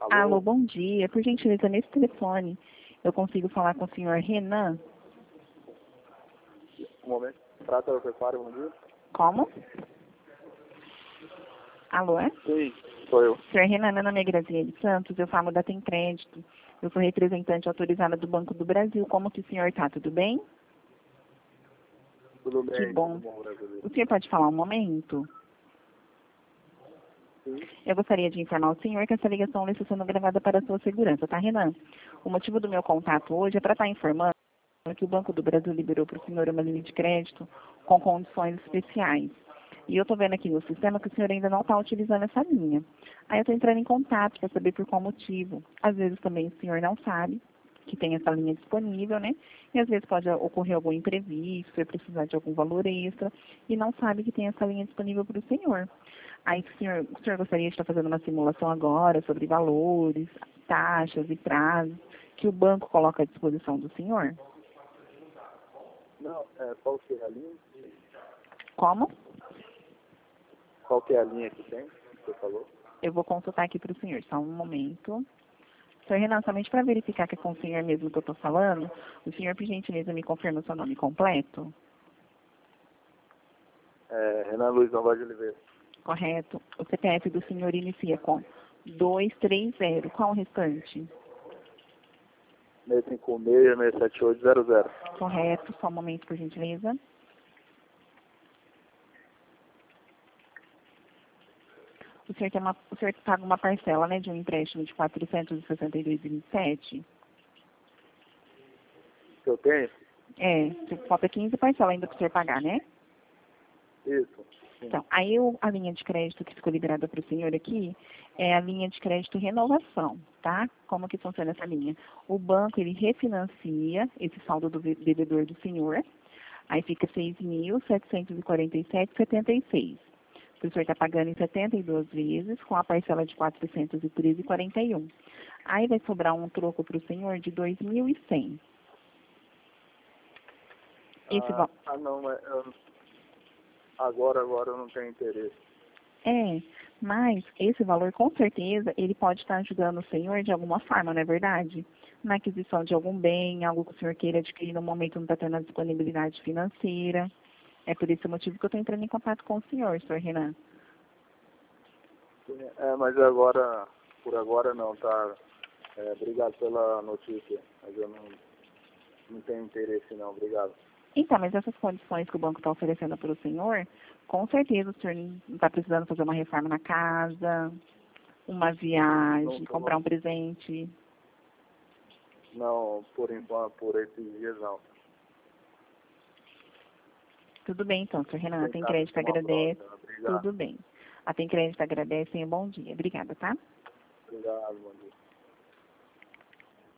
Alô, Alô? bom dia. Por gentileza, nesse telefone, eu consigo falar com o senhor Renan? Um momento. Prata Agropecuária, bom dia. Como? Alô, é? Sim, sou eu. Senhor Renan, meu nome é Graziele Santos, eu falo da Tem Crédito. Eu sou representante autorizada do Banco do Brasil. Como que o senhor está? Tudo bem? Tudo Que bem, bom. brasileiro. O senhor pode falar um momento? Sim. Eu gostaria de informar o senhor que essa ligação está sendo gravada para a sua segurança, tá, Renan? O motivo do meu contato hoje é para estar informando que o Banco do Brasil liberou para o senhor uma linha de crédito com condições especiais. E eu estou vendo aqui no sistema que o senhor ainda não está utilizando essa linha. Aí eu estou entrando em contato para saber por qual motivo. Às vezes também o senhor não sabe que tem essa linha disponível, né? E às vezes pode ocorrer algum imprevisto, você precisar de algum valor extra, e não sabe que tem essa linha disponível para o senhor. Aí o senhor gostaria de estar fazendo uma simulação agora sobre valores, taxas e prazos que o banco coloca à disposição do senhor? Não, qual que é a linha? Como? Qual que é a linha que tem, que você falou? Eu vou consultar aqui para o senhor, só um momento. Senhor Renan, somente para verificar que é com o senhor mesmo que eu estou falando, o senhor, por gentileza, me confirma o seu nome completo? Renan Luiz Novaes de Oliveira. Correto. O CPF do senhor inicia com 230. Qual o restante? 656-67800. Correto. Só um momento, por gentileza. O senhor paga uma parcela, né, de um empréstimo de R$ 462,27? Que eu tenho? Falta 15 parcelas ainda para o senhor pagar, né? Isso. Sim. Então, aí a linha de crédito que ficou liberada para o senhor aqui é a linha de crédito renovação, tá? Como que funciona essa linha? O banco, ele refinancia esse saldo do devedor do senhor, aí fica R$ 6.747,76. O senhor está pagando em 72 vezes, com a parcela de R$ 413,41. Aí vai sobrar um troco para o senhor de R$ 2.100. Não, mas agora eu não tenho interesse. Mas esse valor, com certeza, ele pode estar ajudando o senhor de alguma forma, não é verdade? Na aquisição de algum bem, algo que o senhor queira adquirir no momento não está tendo a disponibilidade financeira. É por esse motivo que eu estou entrando em contato com o senhor Renan. Mas por agora não, tá? Obrigado pela notícia, mas eu não tenho interesse não, obrigado. Então, mas essas condições que o banco está oferecendo para o senhor, com certeza o senhor não está precisando fazer uma reforma na casa, uma viagem, comprar um presente. Não, por enquanto, por esses dias não. Tudo bem, então, senhor Renan. A Tem Crédito agradece. Tudo bem. A Tem Crédito agradece e um bom dia. Obrigada, tá? Obrigado, bom dia.